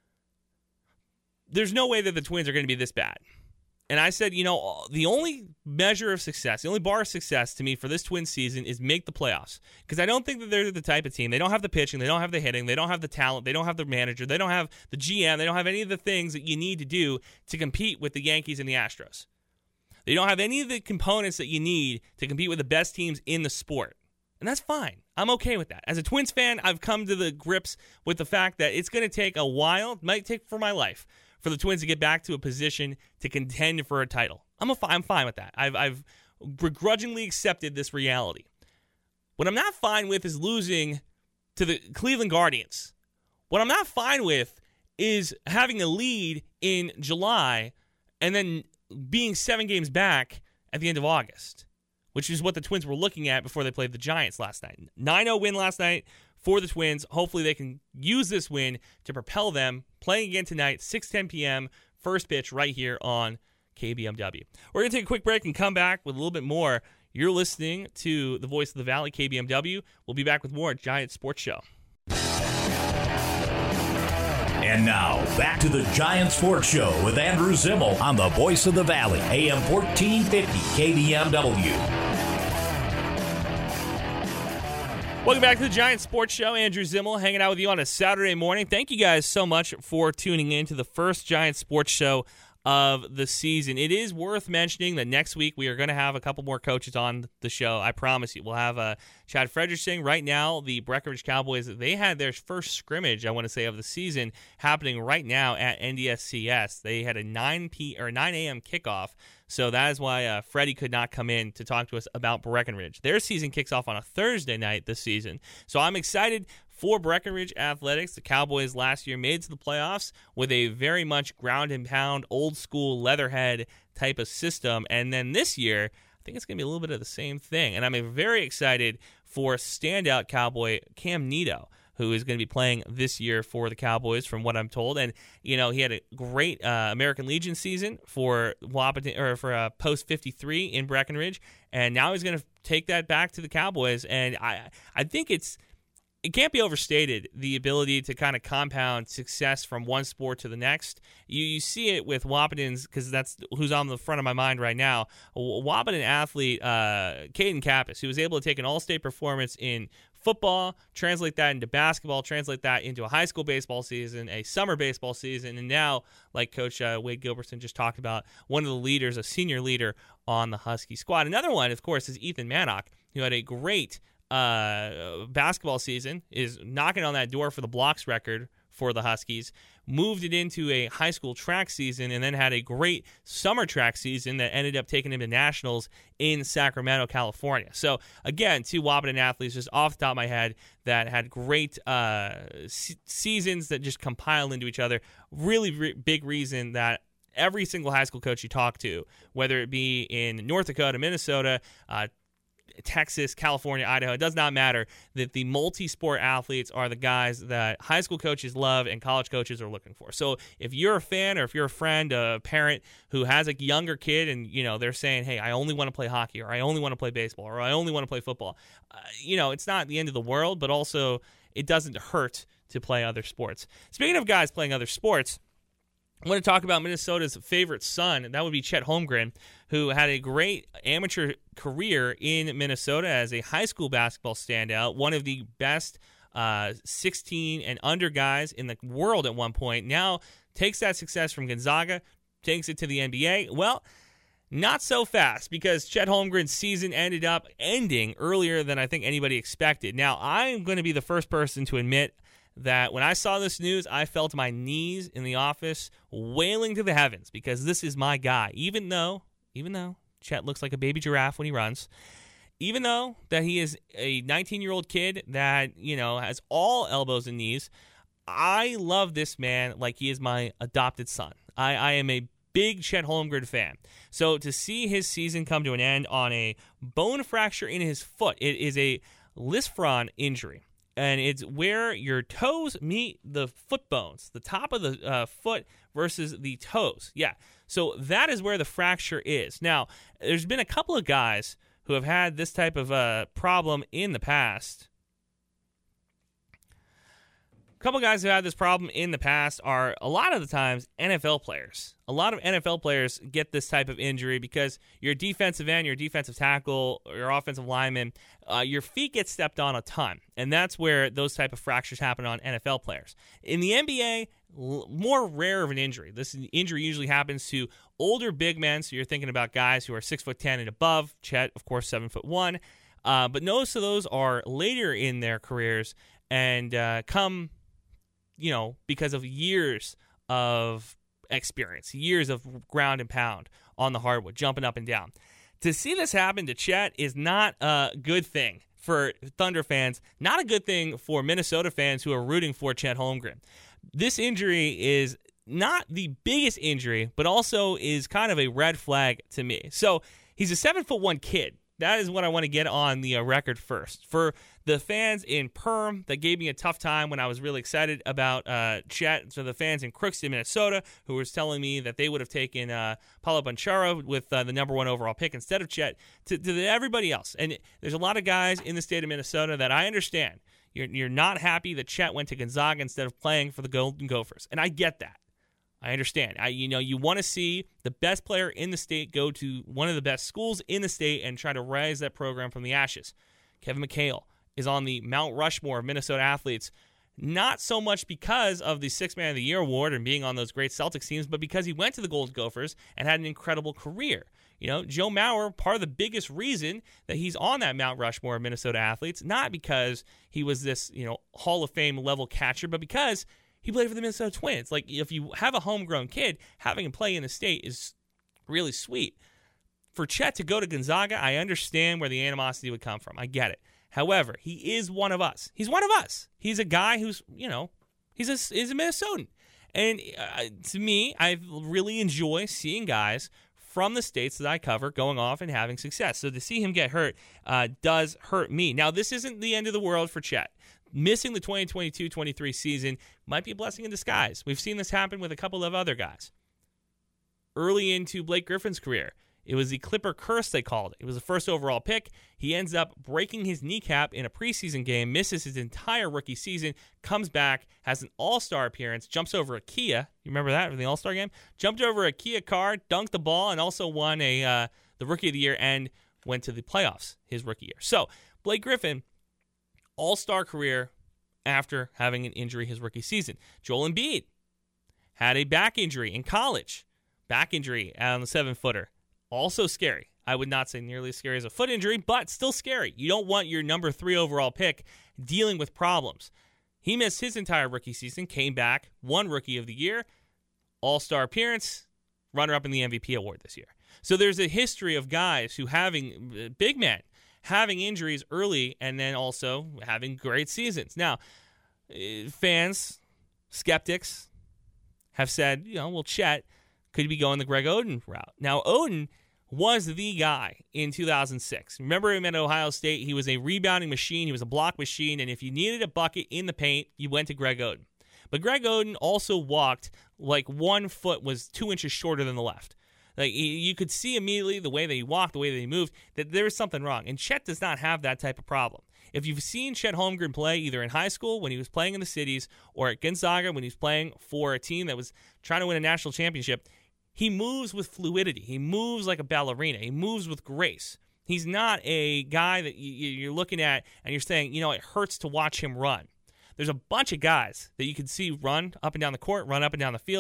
Speaker 2: There's no way that the Twins are going to be this bad. And I said, you know, the only measure of success, the only bar of success to me for this Twins season is make the playoffs. Because I don't think that they're the type of team. They don't have the pitching. They don't have the hitting. They don't have the talent. They don't have the manager. They don't have the G M. They don't have any of the things that you need to do to compete with the Yankees and the Astros. They don't have any of the components that you need to compete with the best teams in the sport. And that's fine. I'm okay with that. As a Twins fan, I've come to the grips with the fact that it's going to take a while, it might take for my life, for the Twins to get back to a position to contend for a title. I'm a, I'm fine with that. I've, I've begrudgingly accepted this reality. What I'm not fine with is losing to the Cleveland Guardians. What I'm not fine with is having a lead in July and then being seven games back at the end of August, which is what the Twins were looking at before they played the Giants last night. nine oh win last night for the Twins. Hopefully they can use this win to propel them, playing again tonight, six ten p.m., first pitch right here on K B M W. We're going to take a quick break and come back with a little bit more. You're listening to the Voice of the Valley, K B M W. We'll be back with more Giant Sports Show.
Speaker 1: And now, back to the Giant Sports Show with Andrew Zimmel on the Voice of the Valley, A M fourteen fifty K B M W.
Speaker 2: Welcome back to the Giant Sports Show. Andrew Zimmel hanging out with you on a Saturday morning. Thank you guys so much for tuning in to the first Giant Sports Show of the season. It is worth mentioning that next week we are going to have a couple more coaches on the show. I promise you. We'll have uh, Chad Frederickson. Right now, the Breckenridge Cowboys, they had their first scrimmage, I want to say, of the season happening right now at N D S C S. They had a nine p or nine a.m. kickoff. So that is why uh, Freddie could not come in to talk to us about Breckenridge. Their season kicks off on a Thursday night this season. So I'm excited for Breckenridge Athletics. The Cowboys last year made it to the playoffs with a very much ground and pound, old school Leatherhead type of system. And then this year, I think it's going to be a little bit of the same thing. And I'm very excited for standout Cowboy Cam Neto, who is going to be playing this year for the Cowboys, from what I'm told. And, you know, he had a great uh, American Legion season for Wahpeton, or for uh, Post fifty-three in Breckenridge, and now he's going to take that back to the Cowboys. And I, I think it's it can't be overstated, the ability to kind of compound success from one sport to the next. You you see it with Wahpeton's, because that's who's on the front of my mind right now. A Wahpeton athlete, uh, Caden Kappas, who was able to take an all-state performance in football, translate that into basketball, translate that into a high school baseball season, a summer baseball season, and now, like Coach uh, Wade Gilbertson just talked about, one of the leaders, a senior leader on the Husky squad. Another one, of course, is Ethan Mannock, who had a great uh, basketball season, is knocking on that door for the blocks record for the Huskies, moved it into a high school track season, and then had a great summer track season that ended up taking him to nationals in Sacramento, California. So, again, two Wahpeton athletes just off the top of my head that had great uh, se- seasons that just compile into each other. Really re- big reason that every single high school coach you talk to, whether it be in North Dakota, Minnesota, uh, Texas, California, Idaho, it does not matter, that the multi-sport athletes are the guys that high school coaches love and college coaches are looking for. So if you're a fan, or if you're a friend, a parent who has a younger kid, and you know they're saying, hey, I only want to play hockey, or I only want to play baseball, or I only want to play football, uh, you know, it's not the end of the world, but also it doesn't hurt to play other sports. Speaking of guys playing other sports, I want to talk about Minnesota's favorite son, and that would be Chet Holmgren, who had a great amateur career in Minnesota as a high school basketball standout, one of the best uh, sixteen and under guys in the world at one point. Now takes that success from Gonzaga, takes it to the N B A. Well, Not so fast, because Chet Holmgren's season ended up ending earlier than I think anybody expected. Now, I'm going to be the first person to admit that when I saw this news, I fell to my knees in the office, wailing to the heavens, because this is my guy. Even though, even though Chet looks like a baby giraffe when he runs, even though that he is a nineteen-year-old kid that, you know, has all elbows and knees, I love this man like he is my adopted son. I, I am a big Chet Holmgren fan. So to see his season come to an end on a bone fracture in his foot, it is a Lisfranc injury. And it's where your toes meet the foot bones, the top of the uh, foot versus the toes. Yeah, so that is where the fracture is. Now, there's been a couple of guys who have had this type of uh, problem in the past. A couple guys who had this problem in the past are, a lot of the times, N F L players. A lot of N F L players get this type of injury because your defensive end, your defensive tackle, your offensive lineman, uh, your feet get stepped on a ton. And that's where those type of fractures happen on N F L players. In the N B A, l- more rare of an injury. This injury usually happens to older big men, so you're thinking about guys who are six foot ten and above. Chet, of course, seven foot one. Uh, but most of those are later in their careers and uh, come... you know, because of years of experience, years of ground and pound on the hardwood, jumping up and down. To see this happen to Chet is not a good thing for Thunder fans, not a good thing for Minnesota fans who are rooting for Chet Holmgren. This injury is not the biggest injury, but also is kind of a red flag to me. So he's a seven foot one kid. That is what I want to get on the uh, record first. For the fans in Perm that gave me a tough time when I was really excited about uh, Chet, so the fans in Crookston, Minnesota, who was telling me that they would have taken uh, Paulo Banchero with uh, the number one overall pick instead of Chet, to, to the, everybody else. And there's a lot of guys in the state of Minnesota that I understand. You're, you're not happy that Chet went to Gonzaga instead of playing for the Golden Gophers. And I get that. I understand. I, you know, you want to see the best player in the state go to one of the best schools in the state and try to rise that program from the ashes. Kevin McHale is on the Mount Rushmore of Minnesota athletes, not so much because of the Sixth Man of the Year award and being on those great Celtics teams, but because he went to the Golden Gophers and had an incredible career. You know, Joe Mauer, part of the biggest reason that he's on that Mount Rushmore of Minnesota athletes, not because he was this, you know, Hall of Fame level catcher, but because he played for the Minnesota Twins. Like, if you have a homegrown kid, having him play in the state is really sweet. For Chet to go to Gonzaga, I understand where the animosity would come from. I get it. However, he is one of us. He's one of us. He's a guy who's, you know, he's a, he's a Minnesotan. And uh, to me, I really enjoy seeing guys from the states that I cover going off and having success. So to see him get hurt uh, does hurt me. Now, this isn't the end of the world for Chet. Missing the twenty twenty-two twenty-three season might be a blessing in disguise. We've seen this happen with a couple of other guys. Early into Blake Griffin's career, it was the Clipper curse, they called it. It was the first overall pick. He ends up breaking his kneecap in a preseason game, misses his entire rookie season, comes back, has an all-star appearance, jumps over a Kia. You remember that from the all-star game? Jumped over a Kia car, dunked the ball, and also won a uh, the Rookie of the Year and went to the playoffs his rookie year. So, Blake Griffin, all-star career after having an injury his rookie season. Joel Embiid had a back injury in college. Back injury on the seven-footer. Also scary. I would not say nearly as scary as a foot injury, but still scary. You don't want your number three overall pick dealing with problems. He missed his entire rookie season, came back, won Rookie of the Year, all-star appearance, runner-up in the M V P award this year. So there's a history of guys who having, big men, having injuries early and then also having great seasons. Now, fans, skeptics have said, you know, well, Chet could be going the Greg Oden route. Now, Oden was the guy in two thousand six. Remember him at Ohio State? He was a rebounding machine. He was a block machine. And if you needed a bucket in the paint, you went to Greg Oden. But Greg Oden also walked like one foot was two inches shorter than the left. Like, you could see immediately the way that he walked, the way that he moved, that there was something wrong. And Chet does not have that type of problem. If you've seen Chet Holmgren play either in high school when he was playing in the cities or at Gonzaga when he was playing for a team that was trying to win a national championship, he moves with fluidity. He moves like a ballerina. He moves with grace. He's not a guy that you're looking at and you're saying, you know, it hurts to watch him run. There's a bunch of guys that you can see run up and down the court, run up and down the field,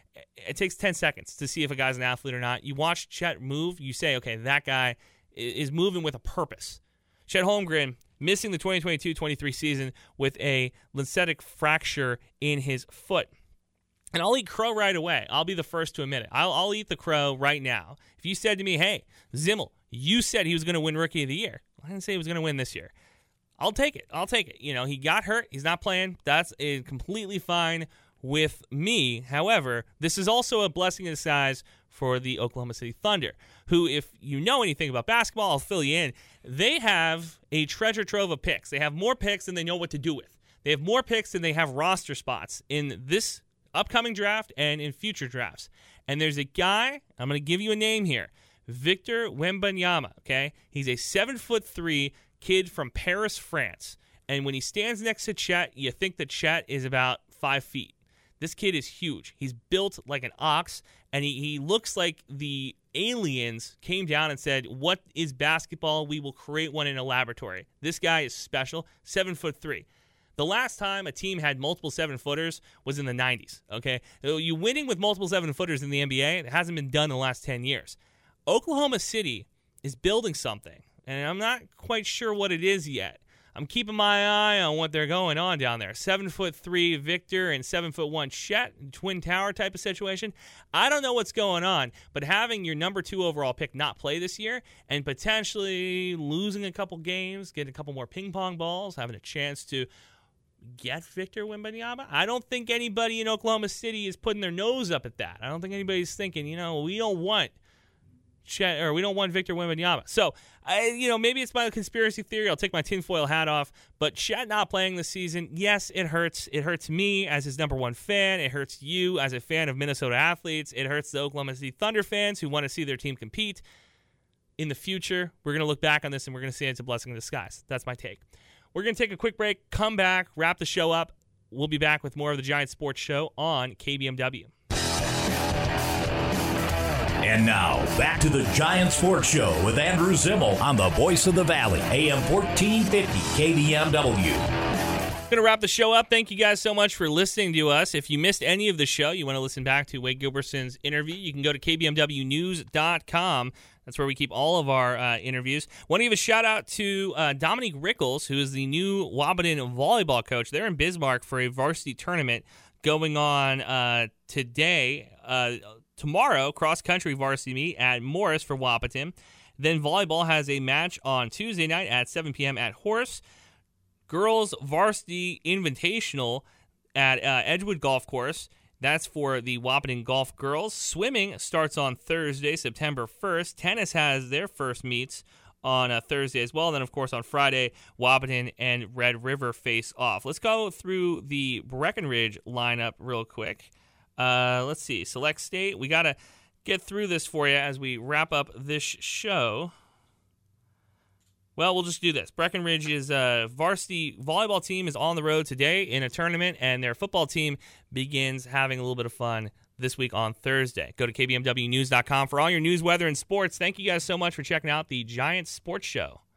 Speaker 2: It takes ten seconds to see if a guy's an athlete or not. You watch Chet move, you say, okay, that guy is moving with a purpose. Chet Holmgren missing the twenty twenty-two twenty-three season with a lymphatic fracture in his foot. And I'll eat crow right away. I'll be the first to admit it. I'll, I'll eat the crow right now. If you said to me, hey, Zimmel, you said he was going to win Rookie of the Year. I didn't say he was going to win this year. I'll take it. I'll take it. You know, he got hurt. He's not playing. That's uh, completely fine with me. However, this is also a blessing in disguise for the Oklahoma City Thunder, who, if you know anything about basketball, I'll fill you in. They have a treasure trove of picks. They have more picks than they know what to do with. They have more picks than they have roster spots in this upcoming draft and in future drafts. And there's a guy, I'm going to give you a name here, Victor Wembanyama, okay? He's a seven foot three kid from Paris, France. And when he stands next to Chet, you think that Chet is about five feet. This kid is huge. He's built like an ox, and he, he looks like the aliens came down and said, what is basketball? We will create one in a laboratory. This guy is special, seven foot three. The last time a team had multiple seven-footers was in the nineties, okay? You winning with multiple seven-footers in the N B A, it hasn't been done in the last ten years. Oklahoma City is building something, and I'm not quite sure what it is yet. I'm keeping my eye on what they're going on down there. Seven foot three Victor and seven foot one Chet, Twin Tower type of situation. I don't know what's going on, but having your number two overall pick not play this year and potentially losing a couple games, getting a couple more ping pong balls, having a chance to get Victor Wembanyama, I don't think anybody in Oklahoma City is putting their nose up at that. I don't think anybody's thinking, you know, we don't want Chet, or we don't want Victor Wembanyama. So, I, you know, maybe it's my conspiracy theory. I'll take my tinfoil hat off. But Chet not playing this season, yes, it hurts. It hurts me as his number one fan. It hurts you as a fan of Minnesota athletes. It hurts the Oklahoma City Thunder fans who want to see their team compete. In the future, we're going to look back on this and we're going to say it's a blessing in disguise. That's my take. We're going to take a quick break, come back, wrap the show up. We'll be back with more of the Giants Sports Show on K B M W.
Speaker 1: And now, back to the Giants Sports Show with Andrew Zimmel on the Voice of the Valley, A M fourteen fifty K B M W.
Speaker 2: Going to wrap the show up. Thank you guys so much for listening to us. If you missed any of the show, you want to listen back to Wade Gilberson's interview, you can go to K B M W news dot com. That's where we keep all of our uh, interviews. Want to give a shout-out to uh, Dominique Rickles, who is the new Wahpeton volleyball coach. They're in Bismarck for a varsity tournament going on uh, today. Uh, tomorrow, cross-country varsity meet at Morris for Wahpeton. Then volleyball has a match on Tuesday night at seven p.m. at Horace. Girls Varsity Invitational at uh, Edgewood Golf Course. That's for the Wahpeton Golf girls. Swimming starts on Thursday, September first. Tennis has their first meets on uh, Thursday as well. And then, of course, on Friday, Wahpeton and Red River face off. Let's go through the Breckenridge lineup real quick. Uh, let's see. Select state. We got to get through this for you as we wrap up this show. Well, we'll just do this. Breckenridge's uh, varsity volleyball team is on the road today in a tournament, and their football team begins having a little bit of fun this week on Thursday. Go to K B M W news dot com for all your news, weather, and sports. Thank you guys so much for checking out the Giants Sports Show.